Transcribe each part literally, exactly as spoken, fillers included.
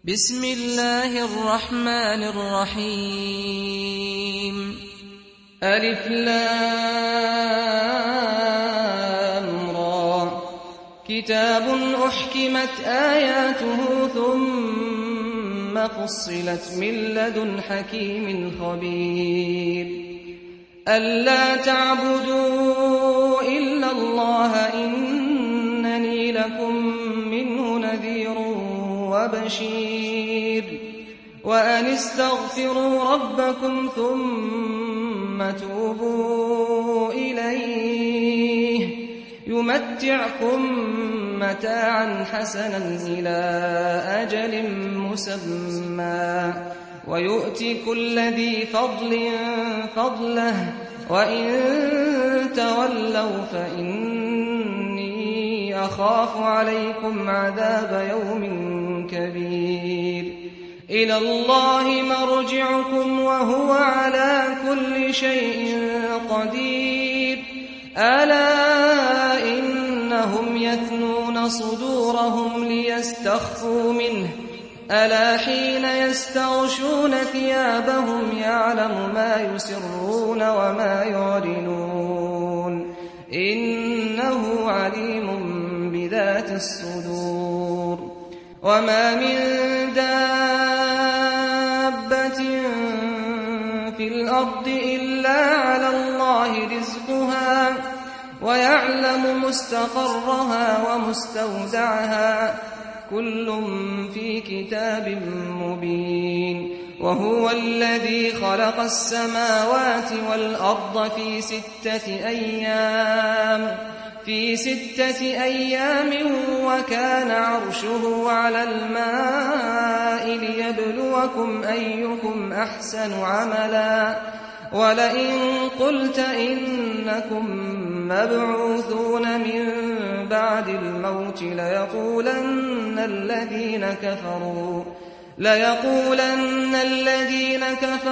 بسم الله الرحمن الرحيم ألف لام را كتاب أحكمت آياته ثم فصلت من لدن حكيم خبير ألا تعبدوا إلا الله إنني لكم منه نذير وبشير وأن استغفروا ربكم ثم توبوا إليه يمتعكم متاعا حسنا إلى أجل مسمى ويؤتي كل ذي فضل فضله وإن تولوا فإني أخاف عليكم عذاب يوم كبير إلى الله مرجعكم وهو على كل شيء قدير ألا إنهم يثنون صدورهم ليستخفوا منه ألا حين يستغشون ثيابهم يعلم ما يسرون وما يعلنون إنه عليم بذات الصدور وما من دابة في الأرض إلا على الله رزقها ويعلم مستقرها ومستودعها كل في كتاب مبين وهو الذي خلق السماوات والأرض في ستة أيام في ستة أيام وكان عرشه على الماء ليبلوكم أيكم أحسن عملا ولئن قلت إنكم مبعوثون من بعد الموت ليقولن الذين كفروا ليقولن الذين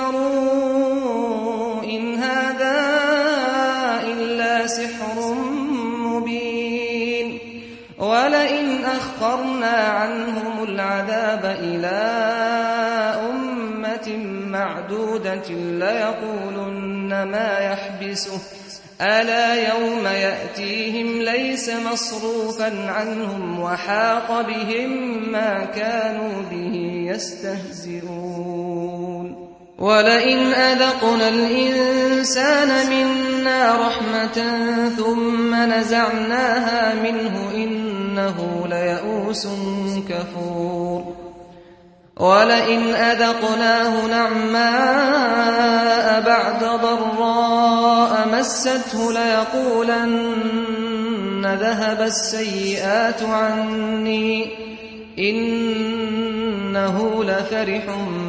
كفروا إن هذا إلا سحر مبين ولئن أخرنا عنهم العذاب إلى أمة معدودة ليقولن ما يحبسه ألا يوم يأتيهم ليس مصروفا عنهم وحاق بهم ما كانوا به يستهزئون ولئن أذقنا الإنسان منا رحمة ثم نزعناها منه إنه ليئوس كفور ولئن أذقناه نعماء بعد ضراء مسته ليقولن ذهب السيئات عني إنه لفرح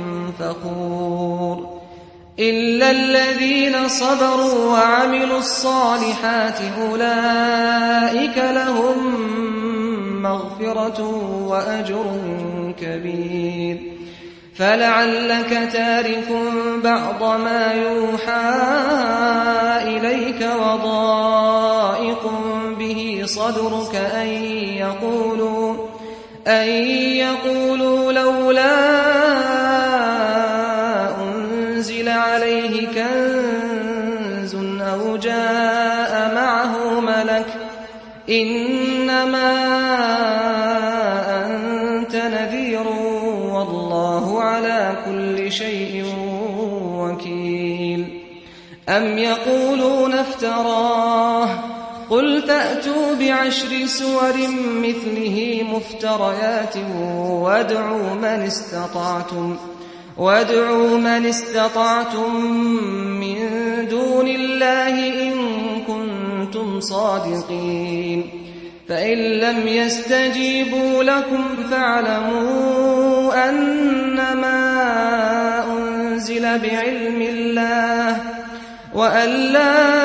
فخور إلا الذين صبروا وعملوا الصالحات أولئك لهم مغفرة وأجر كبير فلعلك تارك بعض ما يوحى إليك وضائق به صدرك أن يقولوا أن يقولوا لولا أنزل عليه كنز أو جاء معه ملك إنما أنت نذير والله على كل شيء وكيل أم يقولون افتراه قل فأتوا بعشر سور مثله مفتريات وادعوا من استطعتم وادعوا من استطعتم من دون الله إن كنتم صادقين فإن لم يستجيبوا لكم فاعلموا أنما أنزل بعلم الله وأن لا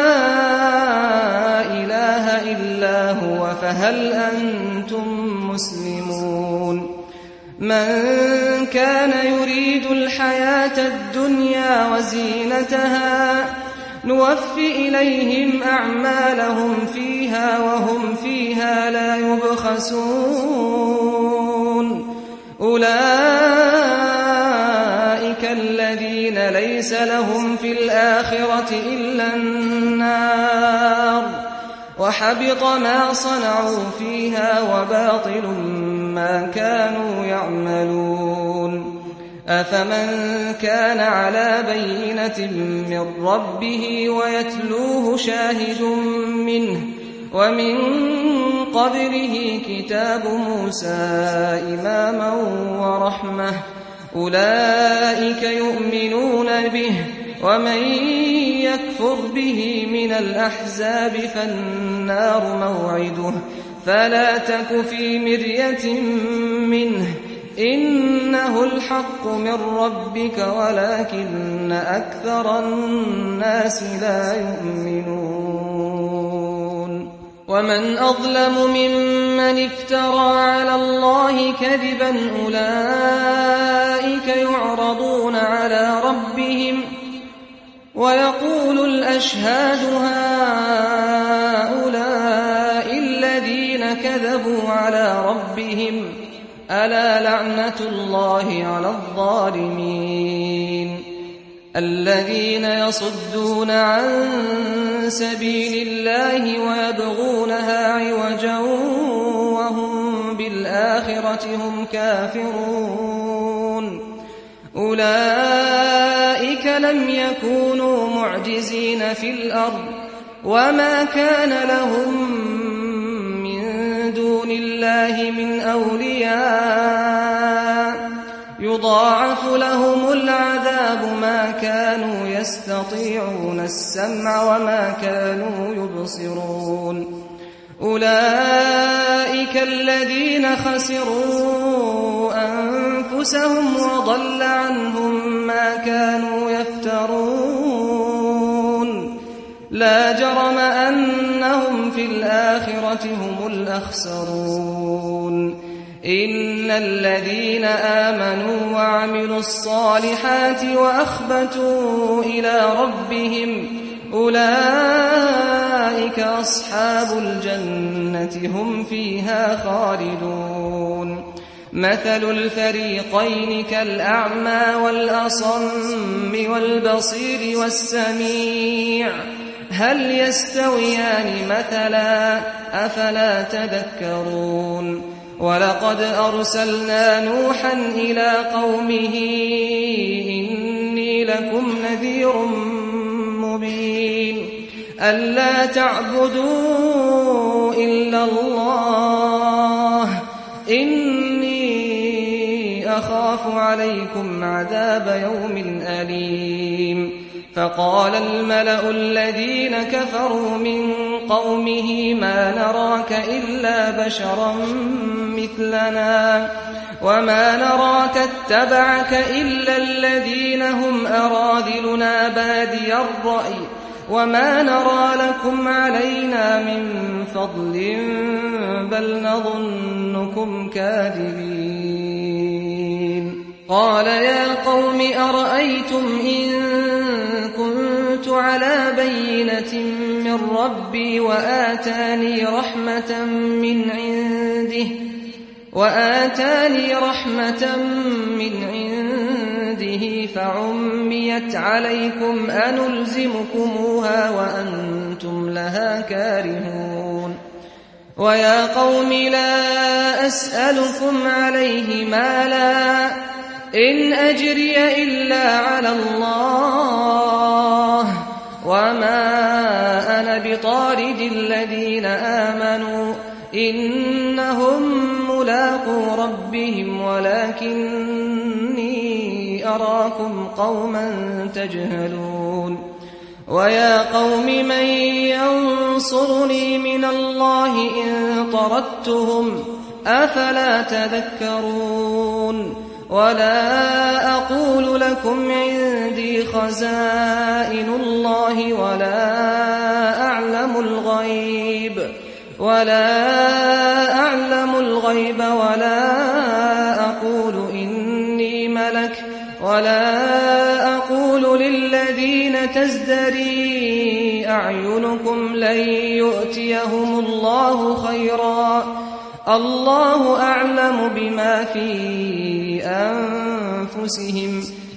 إله إلا هو فهل أنتم مسلمون من كان يريد الحياة الدنيا وزينتها نوفي إليهم أعمالهم فيها وهم فيها لا يبخسون أولئك ليس لهم في الآخرة إلا النار وحبط ما صنعوا فيها وباطل ما كانوا يعملون أفمن كان على بينة من ربه ويتلوه شاهد منه ومن قبله كتاب موسى إماما ورحمة أولئك يؤمنون به ومن يكفر به من الأحزاب فالنار موعده فلا تك في مرية منه إنه الحق من ربك ولكن أكثر الناس لا يؤمنون ومن أظلم ممن افترى على الله كذبا أولئك يعرضون على ربهم ويقول الأشهاد هؤلاء الذين كذبوا على ربهم ألا لعنة الله على الظالمين الذين يصدون عن سبيل الله ويبغونها عوجا وهم بالآخرة هم كافرون أولئك لم يكونوا معجزين في الأرض وما كان لهم من دون الله من أولياء يضاعف لهم العذاب ما كانوا يستطيعون السمع وما كانوا يبصرون أولئك الذين خسروا أنفسهم وضل عنهم ما كانوا يفترون لا جرم أنهم في الآخرة هم الأخسرون إن الذين آمنوا وعملوا الصالحات وأخبتوا إلى ربهم أولئك أصحاب الجنة هم فيها خالدون مثل الفريقين كالأعمى والأصم والبصير والسميع هل يستويان مثلا أفلا تذكرون ولقد أرسلنا نوحا إلى قومه إني لكم نذير مبين ألا تعبدوا إلا الله إني أخاف عليكم عذاب يوم أليم فقال الملأ الذين كفروا من قومه ما نراك إلا بشرا مثلنا وما نراك اتبعك إلا الذين هم أراذلنا بادي الرأي وما نرى لكم علينا من فضل بل نظنكم كاذبين قال يا قوم أرأيتم إن كنت على بينة من ربي وآتاني رحمة من عنده وآتاني رحمة من عنده فعميت عليكم أنلزمكموها وأنتم لها كارهون ويا قوم لا أسألكم عليه مالا إن أجري إلا على الله وما أنا بطارد الذين آمنوا إنهم ملاقو ربهم ولكني أراكم قوما تجهلون ويا قوم من ينصرني من الله إن طردتهم أفلا تذكرون ولا أقول لكم عندي خزائن الله ولا أعلم الغيب ولا أعلم الغيب ولا أقول إني ملك ولا أقول للذين تزدري أعينكم لن يؤتيهم الله خيرا الله أعلم بما في أنفسهم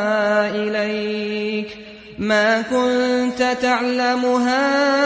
ما كنت تعلمها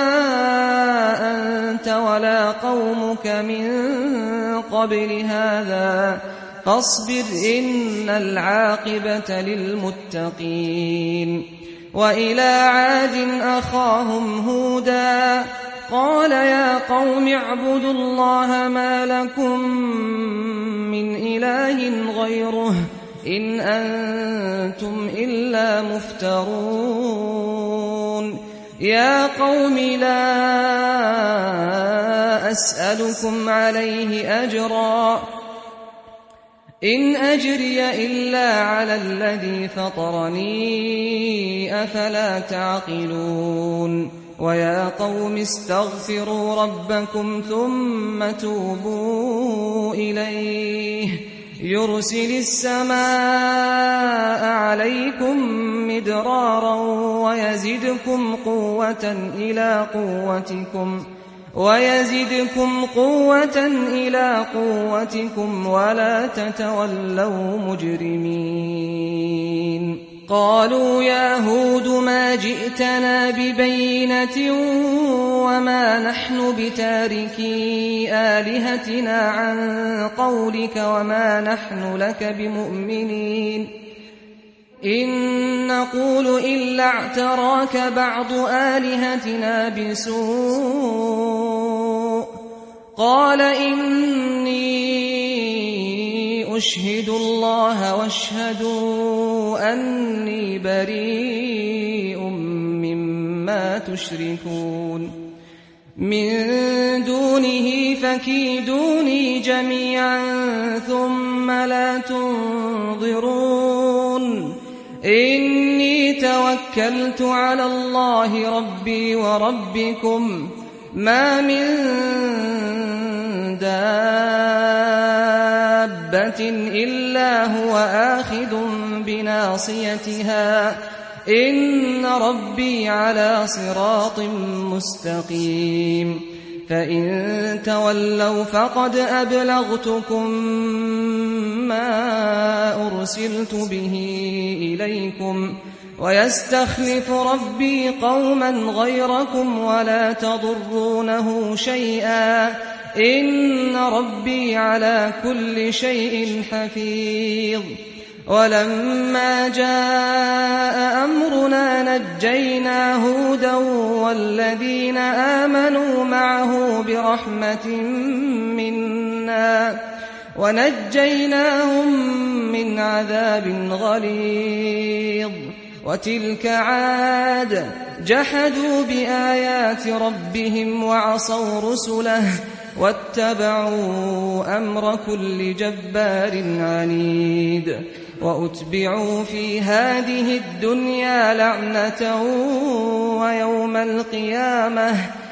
أنت ولا قومك من قبل هذا فاصبر إن العاقبة للمتقين وإلى عاد أخاهم هودا قال يا قوم اعبدوا الله ما لكم من إله غيره إن أنتم إلا مفترون يا قوم لا أسألكم عليه أجرا إن أجري إلا على الذي فطرني أفلا تعقلون ويا قوم استغفروا ربكم ثم توبوا إليه يرسل السماء عليكم مدرارا ويزدكم قوة إلى قوتكم ويزدكم قوة إلى قوتكم ولا تتولوا مجرمين قالوا يا هود ما جئتنا ببينة وما نحن بتاركي آلهتنا عن قولك وما نحن لك بمؤمنين إن نقول إلا اعتراك بعض آلهتنا بسوء قال إني أشهد الله واشهدوا أني بريء مما تشركون من دونه فكيدوني جميعا ثم لا تنظرون إني توكلت على الله ربي وربكم ما من دابة إلا هو آخذ بناصيتها إن ربي على صراط مستقيم فإن تولوا فقد أبلغتكم ما أرسلت به إليكم ويستخلف ربي قوما غيركم ولا تضرونه شيئا إن ربي على كل شيء حفيظ ولما جاء أمرنا نجينا هودا والذين آمنوا معه برحمة منا ونجيناهم من عذاب غليظ وتلك عاد جحدوا بآيات ربهم وعصوا رسله واتبعوا أمر كل جبار عنيد وأتبعوا في هذه الدنيا لعنة ويوم القيامة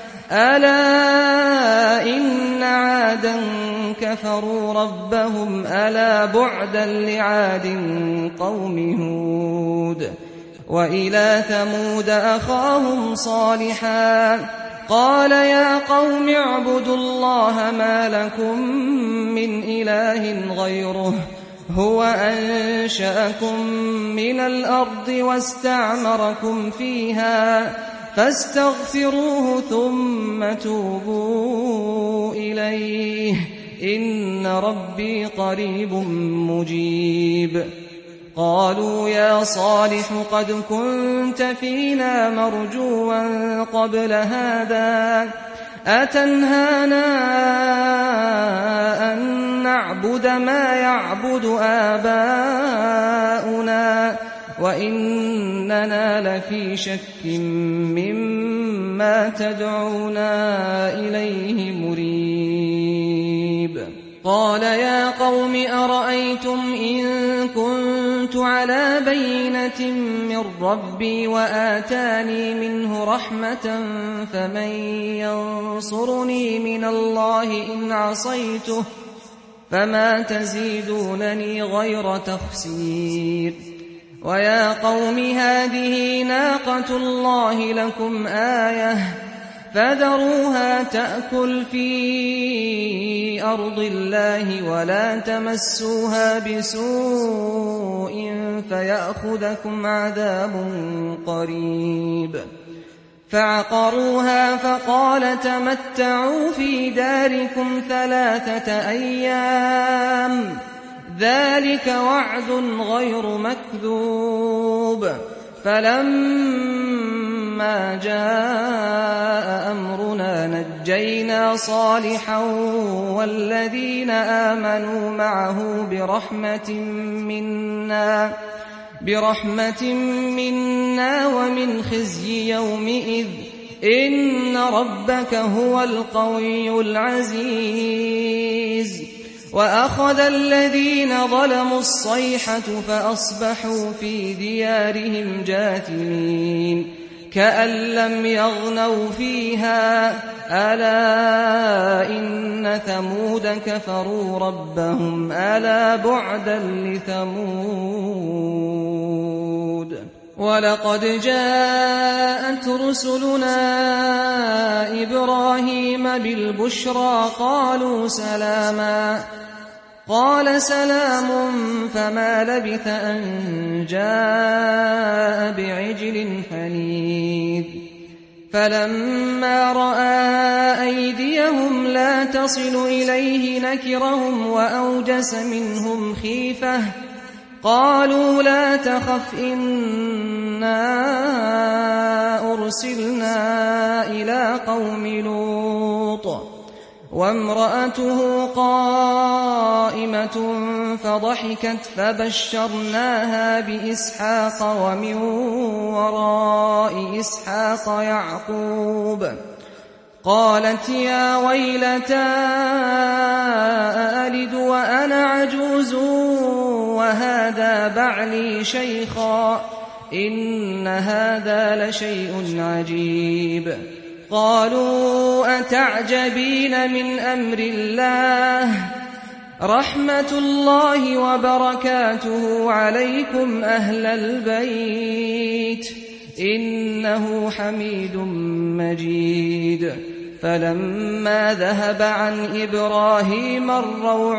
ألا إن عادا كفروا ربهم ألا بعدا لعاد قوم هود وإلى ثمود أخاهم صالحا قال يا قوم اعبدوا الله ما لكم من إله غيره هو أنشأكم من الأرض واستعمركم فيها فاستغفروه ثم توبوا إليه إن ربي قريب مجيب قالوا يا صالح قد كنت فينا مرجوا قبل هذا أتنهانا أن نعبد ما يعبد آباؤنا وإننا لفي شك مما تدعونا إليه مريب قال يا قوم أرأيتم إن كنت على بينة من ربي وآتاني منه رحمة فمن ينصرني من الله إن عصيته فما تزيدونني غير تخسير ويا قوم هذه ناقة الله لكم آية فذروها تأكل في أرض الله ولا تمسوها بسوء فيأخذكم عذاب قريب. فعقروها فقال تمتعوا في داركم ثلاثة أيام ذلك وعد غير مكذوب. فلما جاء أمرنا نجينا صالحا والذين آمنوا معه برحمة منا برحمة منا ومن خزي يومئذ إن ربك هو القوي العزيز. وأخذ الذين ظلموا الصيحة فأصبحوا في ديارهم جاثمين كأن لم يغنوا فيها ألا إن ثمود كفروا ربهم ألا بعدا لثمود. ولقد جاءت رسلنا إبراهيم بالبشرى قالوا سلاما قال سلام فما لبث أن جاء بعجل حنيذ. فلما رأى أيديهم لا تصل إليه نكرهم وأوجس منهم خيفة قالوا لا تخف إنا أرسلنا إلى قوم لوط وامرأته قائمة فضحكت فبشرناها بإسحاق ومن وراء إسحاق يعقوب. قالت يا ويلتى أألد وأنا عجوز وهذا بعلي شيخا إن هذا لشيء عجيب. قالوا أتعجبين من أمر الله رحمة الله وبركاته عليكم أهل البيت إنه حميد مجيد. فلما ذهب عن إبراهيم الروع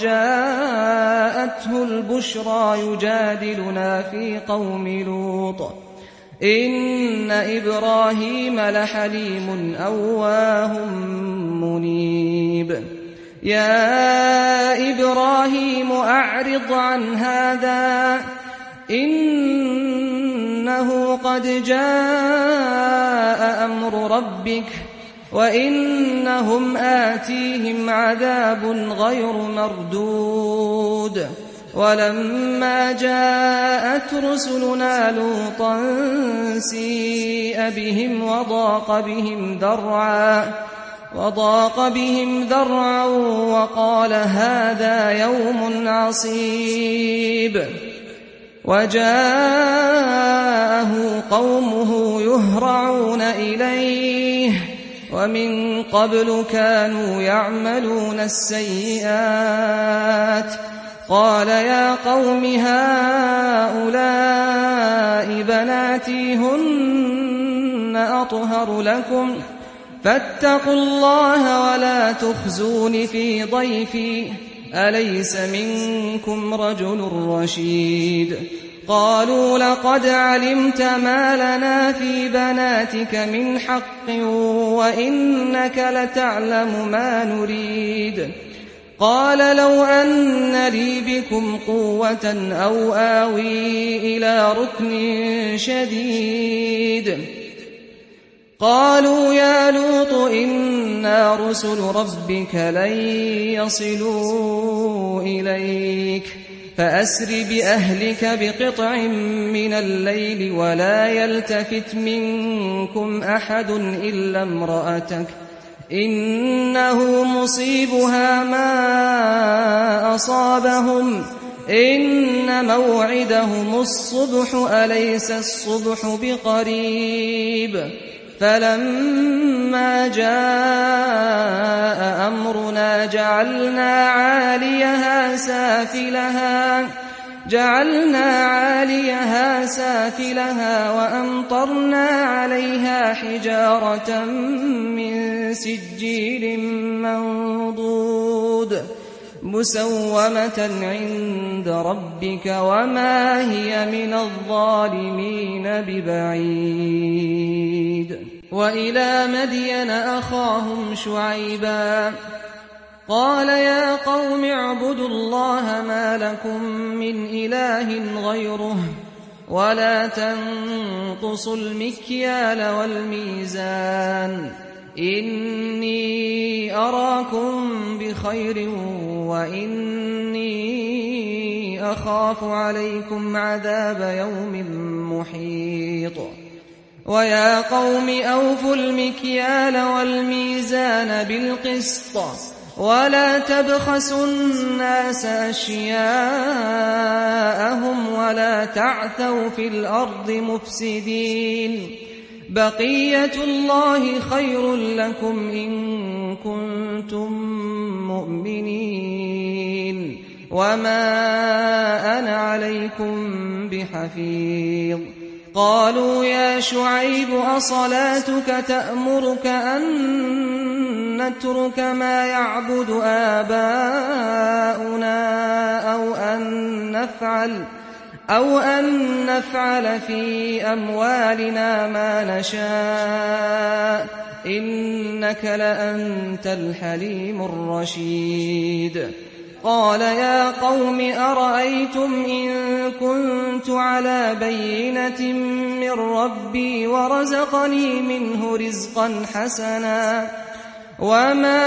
وجاءته البشرى يجادلنا في قوم لوط إن إبراهيم لحليم أواه منيب. يا إبراهيم أعرض عن هذا إنه قد جاء أمر ربك وإنهم آتيهم عذاب غير مردود. ولما جاءت رسلنا لوطا سيء بهم وضاق بهم ذرعا وضاق بهم ذرعا وقال هذا يوم عصيب. وجاءه قومه يهرعون إليه ومن قبل كانوا يعملون السيئات قال يا قوم هؤلاء بناتي هن أطهر لكم فاتقوا الله ولا تخزون في ضيفي أليس منكم رجل رشيد. قالوا لقد علمت ما لنا في بناتك من حق وإنك لتعلم ما نريد. قال لو أن لي بكم قوة أو آوي إلى ركن شديد. قالوا يا لوط إنا رسل ربك لن يصلوا إليك فأسر بأهلك بقطع من الليل ولا يلتفت منكم أحد إلا امرأتك إنه مصيبها ما أصابهم إن موعدهم الصبح أليس الصبح بقريب. فلما جاء أمرنا جعلنا عاليها سافلها جعلنا عاليها سافلها وأمطرنا عليها حجارة من سجيل منضود مسومة عند ربك وما هي من الظالمين ببعيد. وإلى مدين أخاهم شعيبا قال يا قوم اعبدوا الله ما لكم من إله غيره ولا تنقصوا المكيال والميزان إني أراكم بخير وإني أخاف عليكم عذاب يوم محيط. ويا قوم أوفوا المكيال والميزان بالقسط ولا تبخسوا الناس أشياءهم ولا تعثوا في الأرض مفسدين بقية الله خير لكم إن كنتم مؤمنين وما أنا عليكم بحفيظ. قالوا يا شعيب أصلاتك تأمرك أن نترك ما يعبد آباؤنا أو أن نفعل أو أن نفعل في أموالنا ما نشاء إنك لأنت الحليم الرشيد. قال يا قوم أرأيتم إن كنت على بينة من ربي ورزقني منه رزقا حسنا وما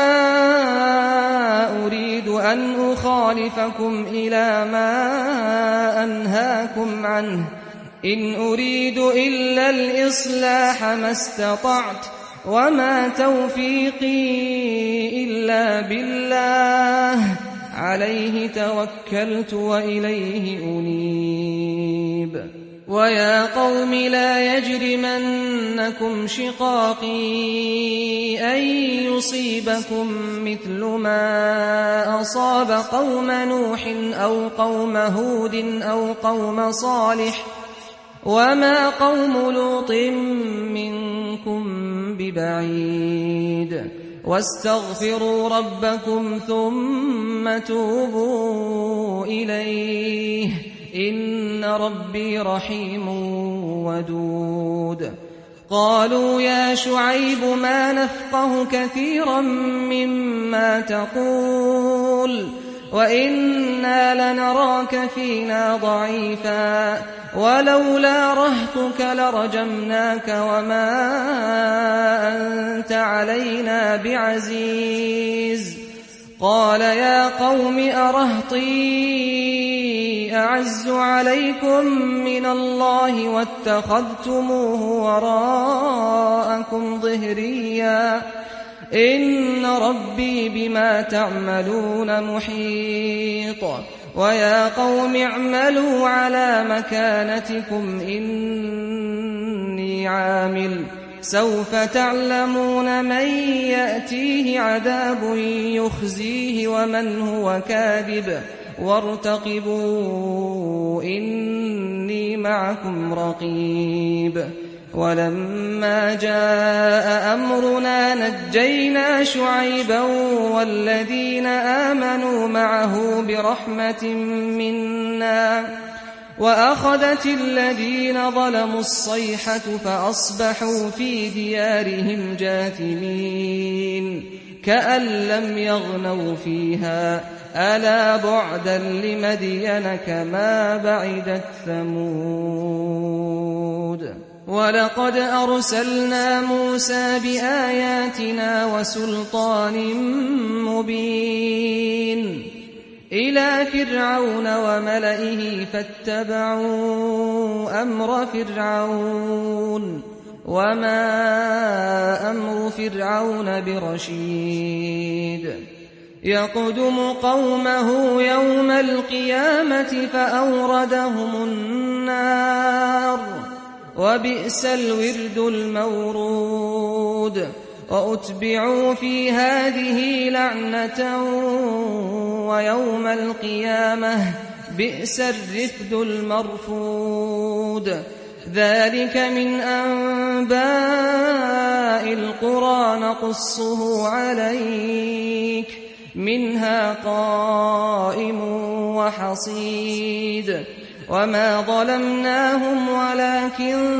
أريد أن أخالفكم إلى ما أنهاكم عنه إن أريد إلا الإصلاح ما استطعت وما توفيقي إلا بالله عليه توكلت وإليه أنيب. ويا قوم لا يجرمنكم شقاقي أن يصيبكم مثل ما أصاب قوم نوح أو قوم هود أو قوم صالح وما قوم لوط منكم ببعيد. واستغفروا ربكم ثم توبوا إليه إن ربي رحيم ودود. قالوا يا شعيب ما نفقه كثيرا مما تقول وإنا لنراك فينا ضعيفا ولولا رهطك لرجمناك وما أنت علينا بعزيز. قال يا قوم أرهطي أعز عليكم من الله واتخذتموه وراءكم ظهريا إن ربي بما تعملون محيط. ويا قوم اعملوا على مكانتكم إني عامل سوف تعلمون من يأتيه عذاب يخزيه ومن هو كاذب وارتقبوا إني معكم رقيب. ولما جاء أمرنا نجينا شعيبا والذين آمنوا معه برحمة منا وأخذت الذين ظلموا الصيحة فأصبحوا في ديارهم جاثمين كأن لم يغنوا فيها ألا بعدا لمدين كما بعدت ثمود. ولقد أرسلنا موسى بآياتنا وسلطان مبين إلى فرعون وملئه فاتبعوا أمر فرعون وما أمر فرعون برشيد. يقدم قومه يوم القيامة فأوردهم النار وبئس الورد المورود. وأتبعوا في هذه لعنة ويوم القيامة بئس الرفد المرفود. ذلك من أنباء القرى نقصه عليك منها قائم وحصيد وما ظلمناهم ولكن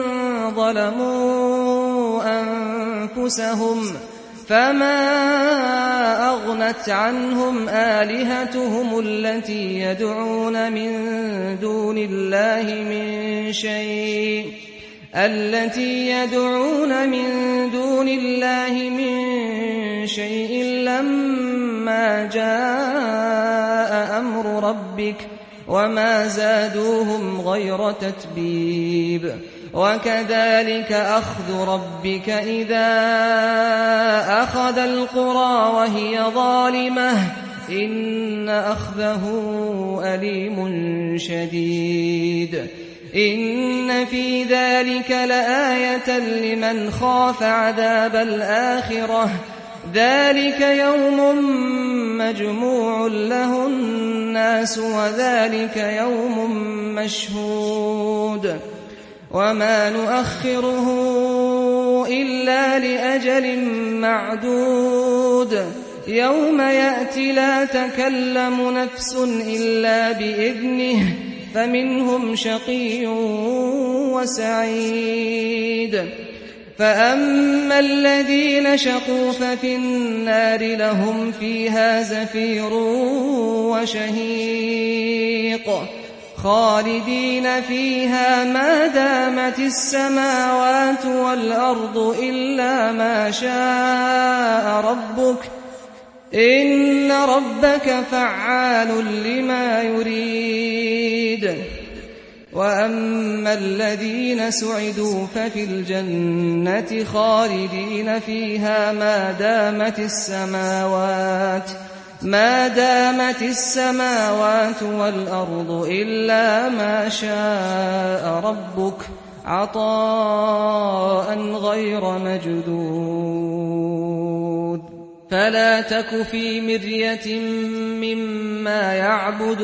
ظلموا أنفسهم فما أغنت عنهم آلهتهم التي يدعون من دون الله من شيء التي يدعون من دون الله من شيء لما جاء أمر ربك وما زادوهم غير تتبيب وكذلك أخذ ربك إذا أخذ القرى وهي ظالمة إن أخذه أليم شديد إن في ذلك لآية لمن خاف عذاب الآخرة ذلك يوم مجموع له الناس وذلك يوم مشهود وما نؤخره إلا لأجل معدود يوم يأتي لا تكلم نفس إلا بإذنه فمنهم شقي وسعيد فأما الذين شقوا ففي النار لهم فيها زفير وشهيق خالدين فيها ما دامت السماوات والأرض إلا ما شاء ربك إن ربك فعال لما يريد وأما الذين سعدوا ففي الجنة خالدين فيها ما دامت السماوات ما دامت السماوات والأرض إلا ما شاء ربك عطاء غير مجدود فلا تك في مرية مما يعبد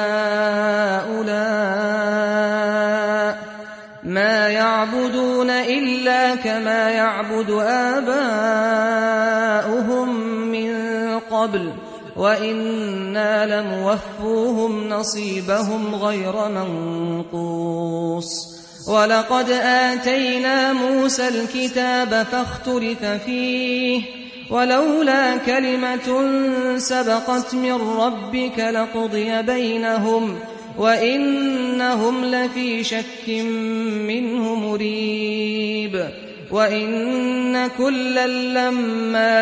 هؤلاء ما يعبدون إلا كما يعبد آباؤهم من قبل وإنا لموفوهم نصيبهم غير منقوص ولقد آتينا موسى الكتاب فاختلف فيه ولولا كلمة سبقت من ربك لقضي بينهم وإنهم لفي شك منه مريب وإن كلا لما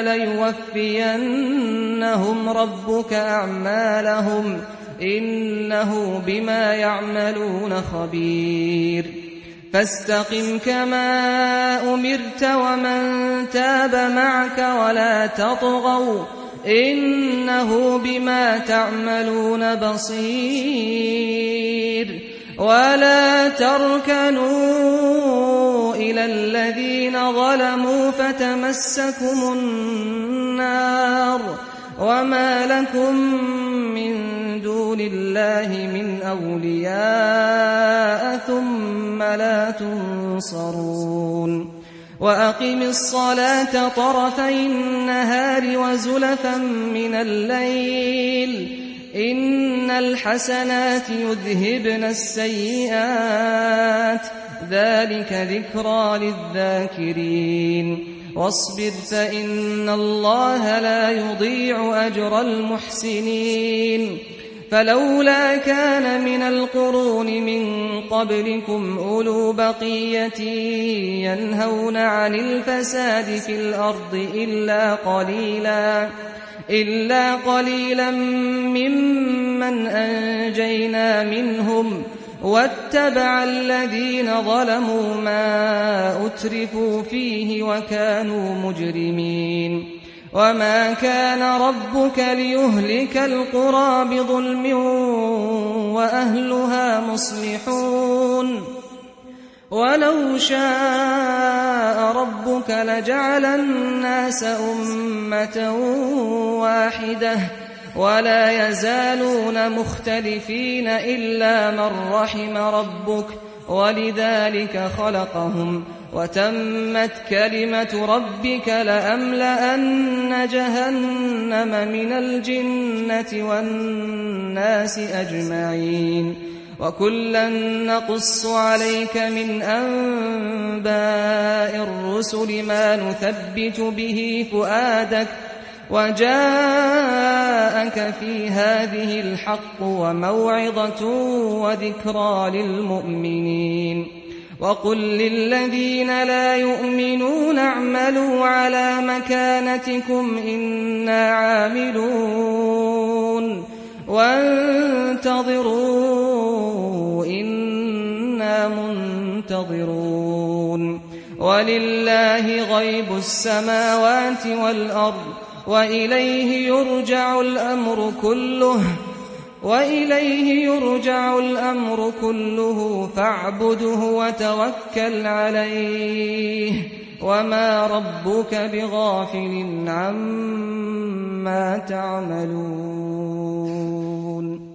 ليوفينهم ربك أعمالهم إنه بما يعملون خبير فاستقم كما أمرت ومن تاب معك ولا تطغوا إنه بما تعملون بصير ولا تركنوا إلى الذين ظلموا فتمسكم النار وما لكم من دون الله من أولياء ثم لا تنصرون وأقم الصلاة طرفي النهار وزلفا من الليل إن الحسنات يذهبن السيئات ذلك ذكرى للذاكرين واصبر فإن الله لا يضيع أجر المحسنين فلولا كان من القرون من قبلكم أولو بقية ينهون عن الفساد في الأرض إلا قليلا إلا قليلا ممن أنجينا منهم واتبع الذين ظلموا ما أترفوا فيه وكانوا مجرمين وما كان ربك ليهلك القرى بظلم وأهلها مصلحون ولو شاء ربك لجعل الناس أمة واحدة ولا يزالون مختلفين إلا من رحم ربك ولذلك خلقهم وتمت كلمة ربك لأملأن جهنم من الجنة والناس أجمعين وكلا نقص عليك من أنباء الرسل ما نثبت به فؤادك وجاءك في هذه الحق وموعظة وذكرى للمؤمنين وقل للذين لا يؤمنون اعملوا على مكانتكم إنا عاملون وانتظروا إنا منتظرون ولله غيب السماوات والأرض وإليه يرجع الأمر كله وإليه يرجع الأمر كله فاعبده وتوكل عليه وما ربك بغافل عما تعملون